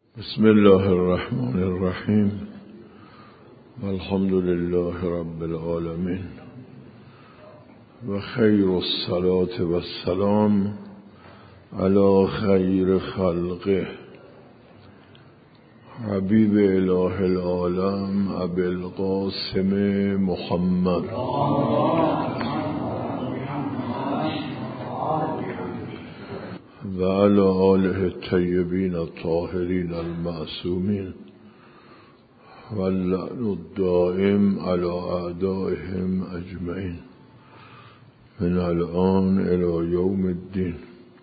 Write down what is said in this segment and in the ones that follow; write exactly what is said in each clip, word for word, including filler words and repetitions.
بسم الله الرحمن الرحیم والحمد لله رب العالمین و خیر الصلاة و السلام علی خیر خلقه حبیب اله العالم ابی القاسم محمد و علی آله الطیبین الطاهرین المعصومین و اللعن الدائم علی اعدائهم اجمعین من الان الی یوم الدین.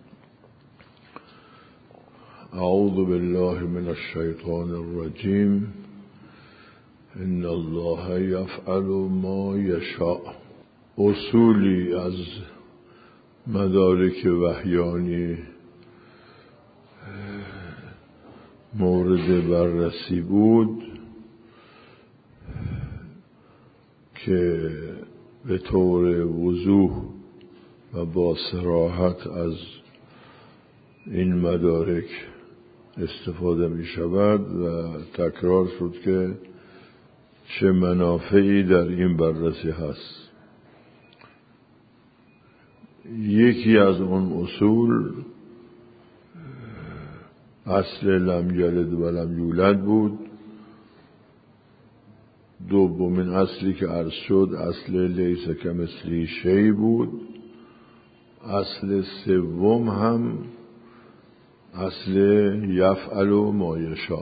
اعوذ بالله من الشیطان الرجیم. ان الله یفعل ما یشاء. اصولی از مدارک وحیانی مورد بررسی بود که به طور وضوح و با صراحت از این مدارک استفاده می شود و تکرار شد که چه منافعی در این بررسی هست. یکی از اون اصول اصل لم یلد و لم یولد بود. دومین اصلی که عرض شد اصل لیس کمثله شیء بود. اصل سوم هم اصل یفعل ما یشاء.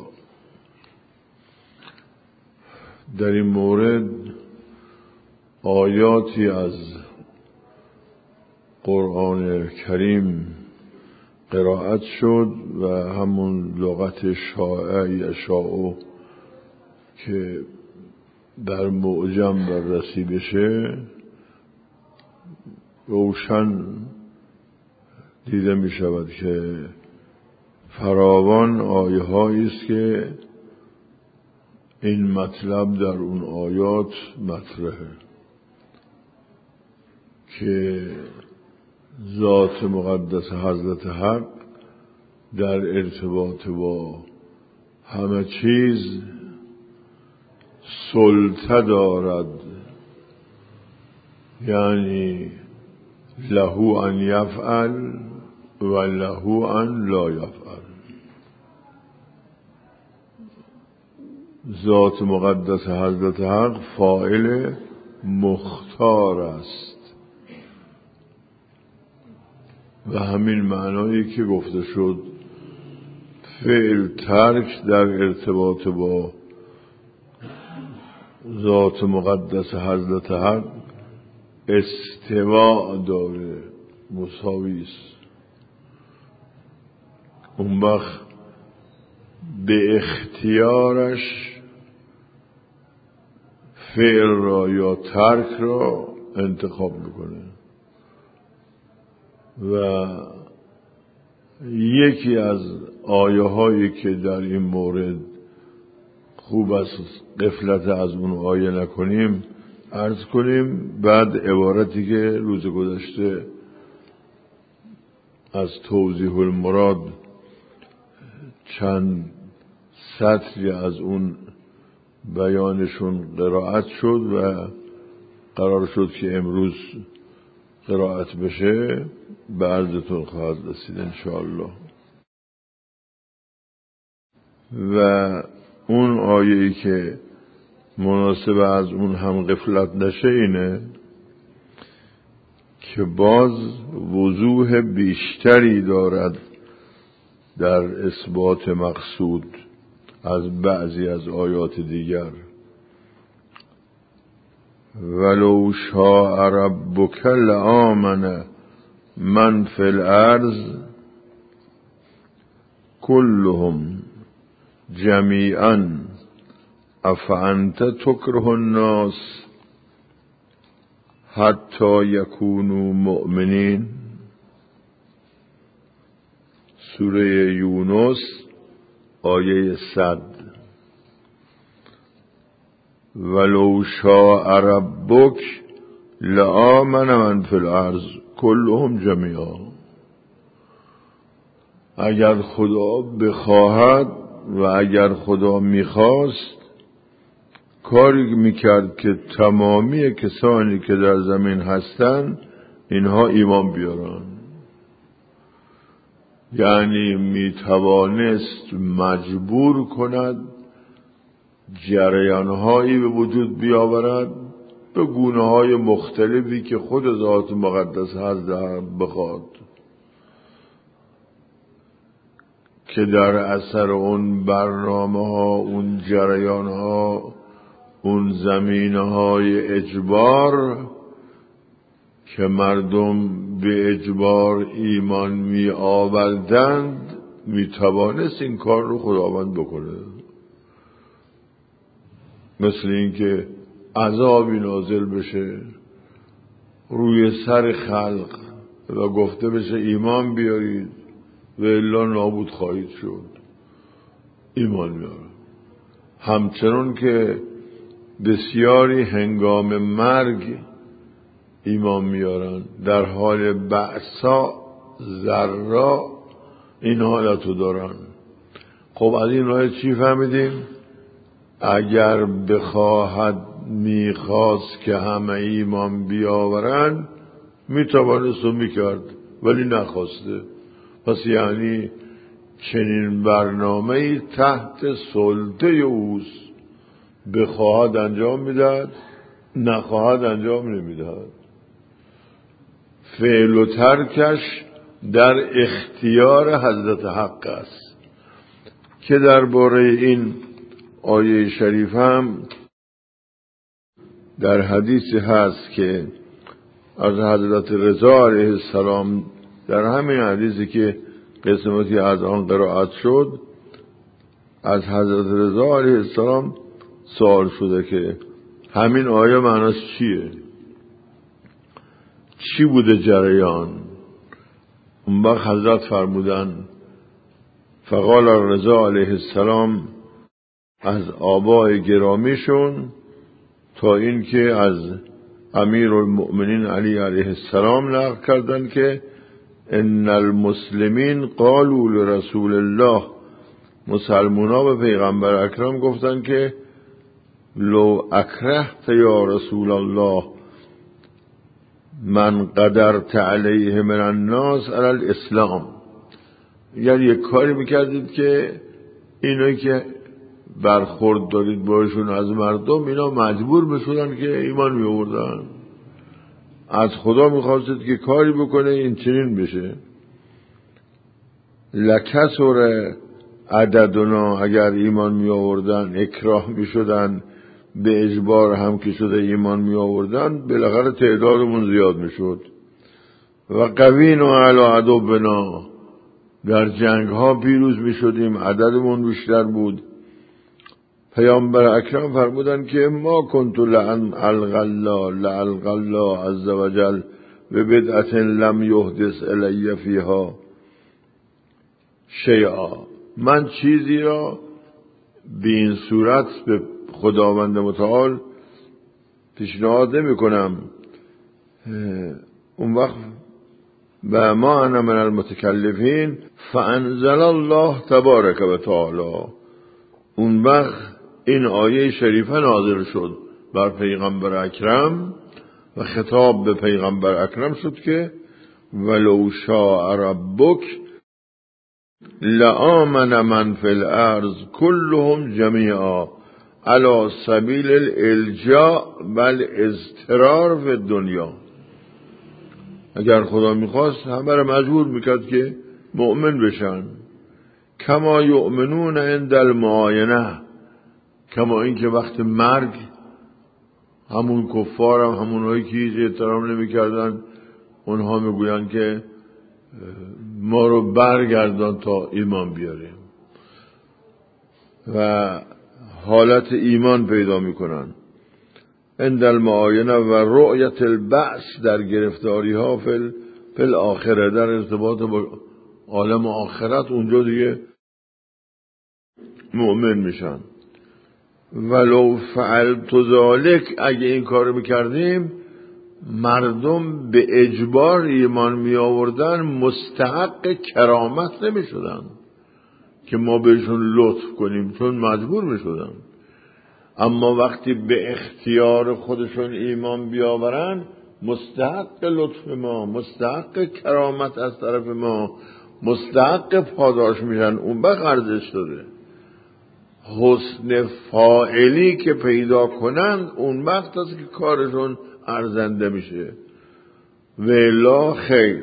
در این مورد آیاتی از قرآن کریم قرائت شد و همون لغت شاء یشاء که در معجم بررسی بشه روشن دیده می شود که فراوان آیه هایی است که این مطلب در اون آیات مطرحه که ذات مقدس حضرت حق در ارتباط با همه چیز سلطه دارد، یعنی له ان یفعل و له ان لا یفعل. ذات مقدس حضرت حق فاعل مختار است و همین معنایی که گفته شد فعل ترک در ارتباط با ذات مقدس حضرت حق استواء داره، مساوی است. اون وقت به اختیارش فعل را یا ترک را انتخاب میکنه و یکی از آیه هایی که در این مورد خوب است غفلت از اون آیه نکنیم عرض کنیم، بعد عبارتی که روز گذشته از توضیح المراد چند سطری از اون بیانشون قرائت شد و قرار شد که امروز قرائت بشه به عرضتون خواهد رسید انشاءالله. و اون آیه‌ای که مناسب از اون هم غفلت نشه اینه که باز وضوح بیشتری دارد در اثبات مقصود از بعضی از آیات دیگر. ولو شاء ربک لآمن من فی الارض كلهم جمیعا افانت تکره الناس حتی یکونوا مؤمنین. سوره یونس آیه صد. ولو شاء ربک لآمن من فی الارض كلهم جمیعا. اگر خدا بخواهد و اگر خدا میخواست کاری میکرد که تمامی کسانی که در زمین هستن اینها ایمان بیارن، یعنی میتوانست مجبور کند جریانهایی به وجود بیاورد به گونه‌های مختلفی که خود ذات مقدس هست بخواد، که در اثر اون برنامه ها، اون جریان ها، اون زمینه های اجبار که مردم به اجبار ایمان می آوردند می توانست این کار رو خداوند بکنه. مثل اینکه عذابی نازل بشه روی سر خلق و گفته بشه ایمان بیارید و الا نابود خواهید شد، ایمان میارن. همچنان که بسیاری هنگام مرگ ایمان میارن، در حال بأسا ذرا این حالتو دارن. خب از این راه چی فهمیدیم؟ اگر بخواهد میخواست که همه ایمان بیاورن میتوانست و میکرد، ولی نخواسته. پس یعنی چنین برنامه‌ای تحت سلطه اوست، بخواهد انجام میدهد، نخواهد انجام نمیدهد. فعل و ترکش در اختیار حضرت حق است که درباره این آیه شریف هم در حدیثی هست که از حضرت رضا علیه السلام، در همین حدیثی که قسمتی از آن قرائت شد، از حضرت رضا علیه السلام سوال شده که همین آیه معناش چیه؟ چی بوده جریان؟ اون وقت حضرت فرمودن فقال رضا علیه السلام از آبای گرامیشون تا این که از امیر المؤمنین علی علیه السلام نقل کردن که ان المسلمین قالوا لرسول الله، مسلمونا به پیغمبر اکرم گفتن که لو اکرهت یا رسول الله من قدرت علیه من الناس علی الاسلام، یعنی یک کاری میکردید که اینایی که برخورد دارید باشون از مردم، اینا مجبور بشدن که ایمان میوردن. از خدا میخواستید که کاری بکنه این چنین بشه. لکسر عددنا، اگر ایمان میآوردن اکراه میشدن، به اجبار هم که شده ایمان میآوردن، بالاخره تعدادمون زیاد میشد. و قوینا علی عدونا، در جنگ ها پیروز میشدیم، عددمون بیشتر بود. پیامبر اکرم فرمودن که ما کنت لعن الغلا لعلق الله عز وجل به بدعت لم یحدث الی فیها شیئا، من چیزی را به این صورت به خداوند متعال پیشنهاد نمی کنم. اون وقت و ما انا من المتکلفین فانزل الله تبارک و تعالی، اون وقت این آیه شریفه نازل شد بر پیغمبر اکرم و خطاب به پیغمبر اکرم شد که ولو شاء ربک لآمن من فی الارض کلهم جمیعا علی سبیل الالجاء بل اضطرار فی الدنیا. اگر خدا میخواست همه را مجبور میکرد که مؤمن بشن، کما یؤمنون عند المعاینه، کما این که وقت مرگ همون کفار هم همونهایی که هیچ احترام نمی کردن اونها میگوین که ما رو برگردان تا ایمان بیاریم و حالت ایمان پیدا میکنن. عند المعاینه و رؤیت البعث، در گرفتاری ها فل فل آخره، در ارتباط با عالم آخرت، اونجا دیگه مؤمن میشن. ولو فعلت ذلک، اگه این کارو میکردیم مردم به اجبار ایمان می آوردن، مستحق کرامت نمی شدن. که ما بهشون لطف کنیم، چون مجبور میشدن. اما وقتی به اختیار خودشون ایمان بیاورن، مستحق لطف ما، مستحق کرامت از طرف ما، مستحق پاداش میشن. اون وقت ارزش داره. حسن فاعلی که پیدا کنند اون وقت است که کارشون ارزنده میشه. ولا خیر،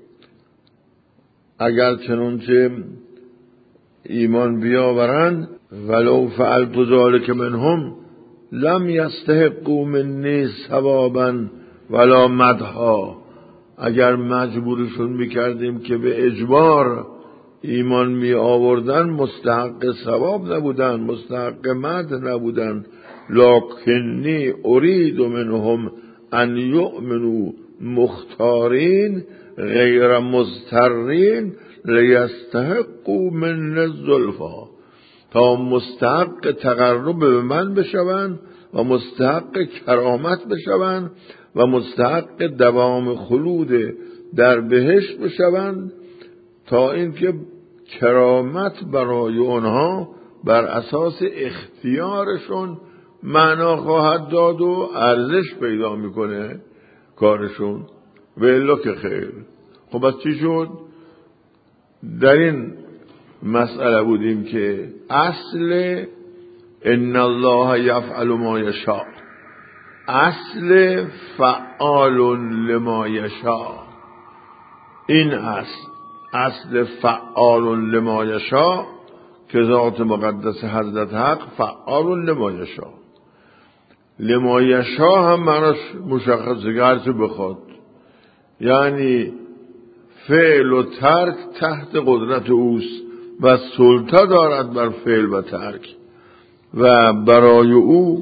اگر چنانچه ایمان بیاورند، ولو فعلت ذلک منهم لم یستحقوا منی ثوابا ولا مدحا، اگر مجبورشون میکردیم که به اجبار ایمان می آوردن، مستحق ثواب نبودن، مستحق مدح نبودن. لکنی ارید منهم ان یؤمنوا مختارین غیر مضطرین لیستحقوا من الزلفا، تا مستحق تقرب به من بشوند و مستحق کرامت بشوند و مستحق دوام خلود در بهشت بشوند، تا اینکه کرامت برای آنها بر اساس اختیارشون معنا خواهد داد و ارزش پیدا میکنه کارشون. و الا که خیر. خب از چی شد؟ در این مسئله بودیم که اصل ان الله یفعل ما یشاء، اصل فعال لما یشاء، این اصل اصل فعال لما یشاء که ذات مقدس حضرت حق فعال لما یشاء. لما یشاء هم معناش مشخصه که هرچه بخواد، یعنی فعل و ترک تحت قدرت اوست و سلطه دارد بر فعل و ترک و برای او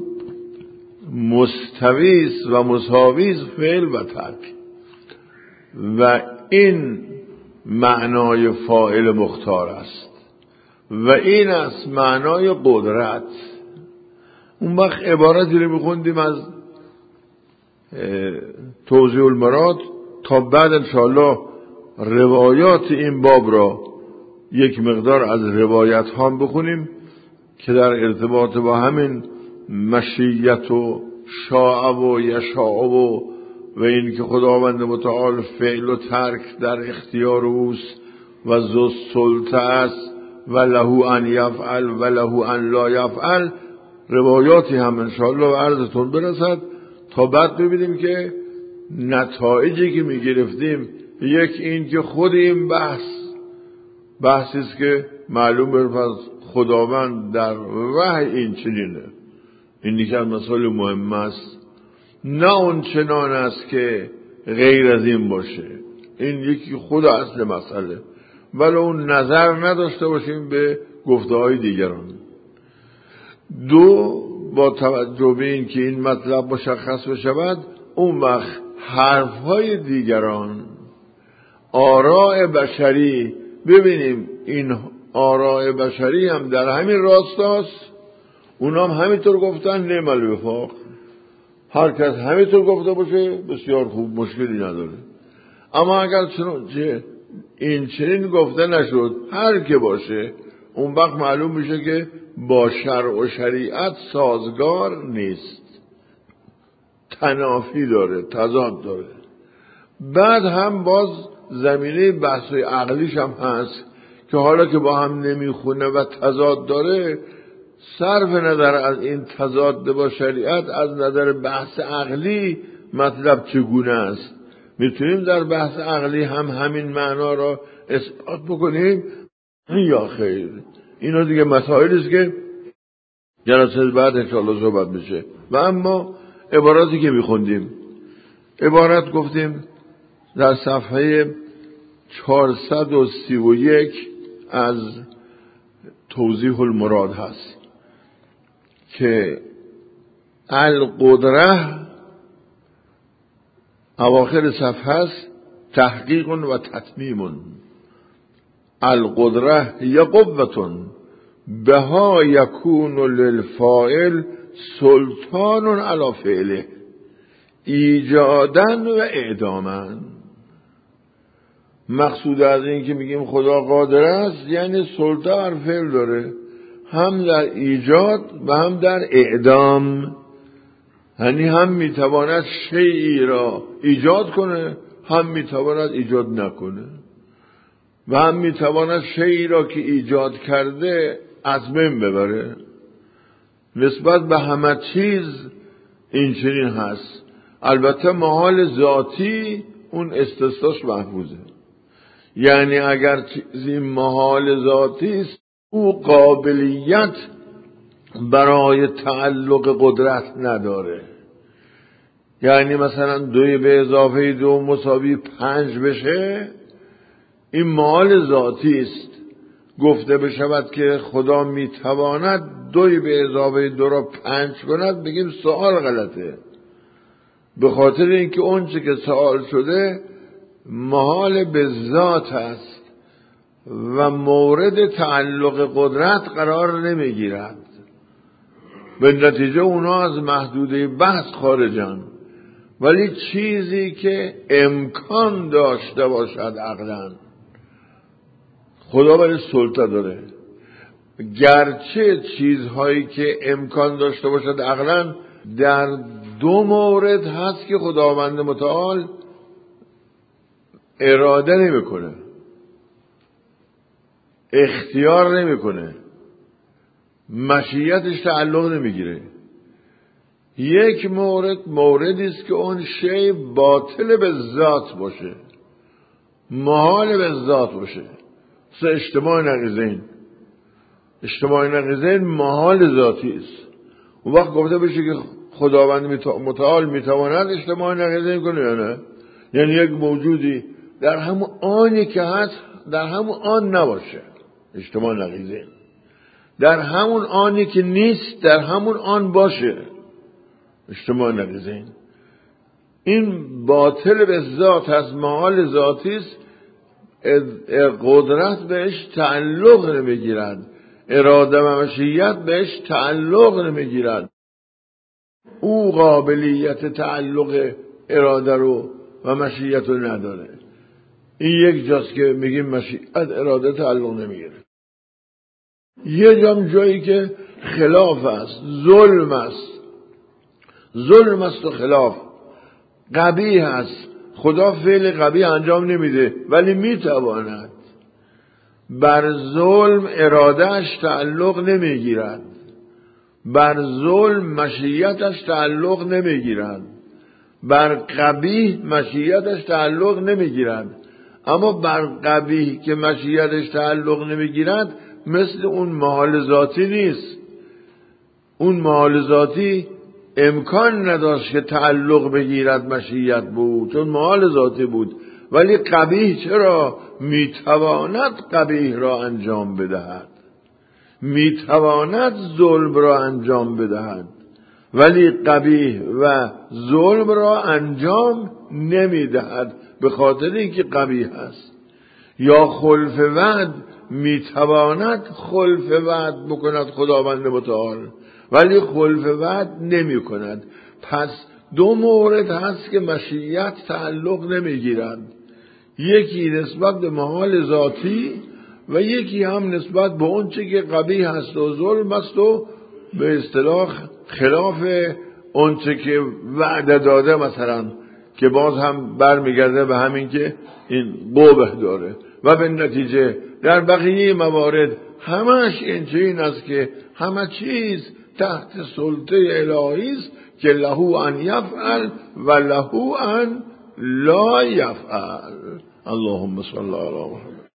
مستویست و مساویست فعل و ترک. و این معنای فاعل مختار است و این است معنای قدرت. اون وقت عبارتی رو میخوندیم از توضیح المراد تا بعد انشاءالله روایات این باب را یک مقدار از روایت هم بخونیم که در ارتباط با همین مشیت و شاء و یشاء و و این که خداوند متعال فعل و ترک در اختیار اوست و ذو السلطه است و له ان یفعل و له ان لا یفعل، روایاتی هم انشاءالله عرضتون برسد تا بعد ببینیم که نتایجی که می گرفتیم، یک این که خود این بحث بحثی است که معلوم برفت خداوند در وحی این چنینه، این دیگه مسئله مهم است، نه اون چنان است که غیر از این باشه. این یکی خود اصل مسئله، ولی اون نظر نداشته باشیم به گفته های دیگران. دو، با توجه به این که این مطلب مشخص بشود، اون وقت حرف های دیگران، آراء بشری، ببینیم این آراء بشری هم در همین راستاست، اونا هم همینطور گفتن، نعم الوفاق، هر کس همینطور گفته باشه بسیار خوب، مشکلی نداره. اما اگر چنانچه این چنین گفته نشد هر که باشه، اون وقت معلوم میشه که با شرع و شریعت سازگار نیست، تنافی داره، تضاد داره. بعد هم باز زمینه بحث عقلیش هم هست که حالا که با هم نمیخونه و تضاد داره، صرف نظر از این تضاد با شریعت، از نظر بحث عقلی مطلب چگونه است، میتونیم در بحث عقلی هم همین معنا را اثبات بکنیم یا خیر؟ اینا دیگه مسائلی است که جلسه بعد انشاءالله صحبت میشه. و اما عباراتی که میخوندیم، عبارت گفتیم در صفحه چهارصد و سی و یک از توضیح المراد هست که القدره اواخر صفحه است، تحقیق و تتمیم. القدره هی قوة بها یکون للفاعل سلطان علی فعله، ایجادن و اعدامن. مقصود از این که میگیم خدا قادر است یعنی سلطه بر فعل داره، هم در ایجاد و هم در اعدام. یعنی هم میتواند شیئی را ایجاد کنه، هم میتواند ایجاد نکنه، و هم میتواند شیئی را که ایجاد کرده از بین ببره. نسبت به همه چیز این چنین هست. البته محال ذاتی اون استثناش محفوظه، یعنی اگر چیزی محال ذاتی است او قابلیت برای تعلق قدرت نداره. یعنی مثلا دوی به اضافه دو مساوی پنج بشه، این محال ذاتی است. گفته بشود که خدا میتواند دوی به اضافه دو را پنج کند، بگیم سوال غلطه، به خاطر اینکه اون چه که سوال شده محال به ذات است و مورد تعلق قدرت قرار نمیگیرد. به نتیجه اونا از محدوده بحث خارجن. ولی چیزی که امکان داشته باشد عقلاً، خدا برای سلطه داره. گرچه چیزهایی که امکان داشته باشد عقلاً در دو مورد هست که خداوند متعال اراده نمیکنه، اختیار نمیکنه، مشیتش تعلق نمیگیره. یک مورد موردی است که اون شی باطل به ذات باشه، محال به ذات باشه، مثل اجتماع نقیضین. اجتماع نقیضین محال ذاتی است. اون وقت گفته بشه که خداوند متعال میتواند اجتماع نقیضین کنه یا نه؟ یعنی یک موجودی در همون آنی که هست در همون آن نباشه، اجتماع نقیضین. در همون آنی که نیست در همون آن باشه، اجتماع نقیضین. این باطل به ذات هست، محال ذاتی است. قدرت بهش تعلق نمیگیرد، اراده و مشیت بهش تعلق نمیگیرد. او قابلیت تعلق اراده رو و مشیت رو نداره. این یک جاست که میگیم مشیت اراده تعلق نمیگیره. یه جام جایی که خلاف است، ظلم است، ظلم است و خلاف، قبیح است. خدا فعل قبیح انجام نمیده ولی میتواند. بر ظلم ارادهش تعلق نمیگیرد، بر ظلم مشیتش تعلق نمیگیرد، بر قبیح مشیتش تعلق نمیگیرد. اما بر قبیح که مشیتش تعلق نمیگیرد مثل اون محال ذاتی نیست. اون محال ذاتی امکان نداشت که تعلق بگیرد مشیت بود، چون محال ذاتی بود. ولی قبیح چرا؟ میتواند قبیح را انجام بدهد، میتواند ظلم را انجام بدهد، ولی قبیح و ظلم را انجام نمیدهد به خاطر اینکه قبیح است. یا خلف وعد، میتواند خلف وعد بکند خداوند متعال، ولی خلف وعد نمی کند. پس دو مورد هست که مشیت تعلق نمیگیرد، یکی نسبت به محال ذاتی و یکی هم نسبت به اون چه که قبیح هست و ظلم است و به اصطلاح خلاف اون چه که وعده داده، مثلا که باز هم برمیگرده به همین که این قبح داره. و به نتیجه در بقیه موارد همش این چنین است که همه چیز تحت سلطه الهی است که له ان یفعل و له ان لا یفعل. اللهم صل علی محمد.